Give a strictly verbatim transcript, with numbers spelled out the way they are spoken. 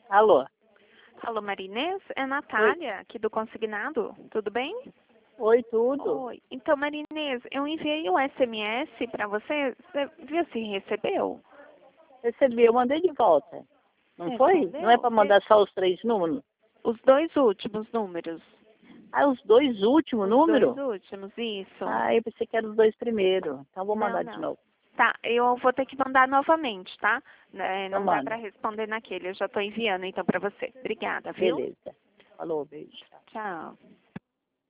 Alô? Alô, Marinês? É a Natália, aqui do Consignado. Tudo bem? Oi, tudo. Oi. Então, Marinês, eu enviei um S M S para você. Você viu se recebeu? Recebi, eu mandei de volta. Não foi? Recebeu? Não é para mandar só os três números? Os dois últimos números. Ah, os dois últimos Os números? dois últimos, isso. Ah, eu pensei que eram os dois primeiros. Então vou Não, mandar de não. novo. Tá, eu vou ter que mandar novamente, tá? É, Então não dá manda. para responder naquele. Eu já estou enviando então para você. Obrigada, viu? Beleza. Falou, beijo. Tchau.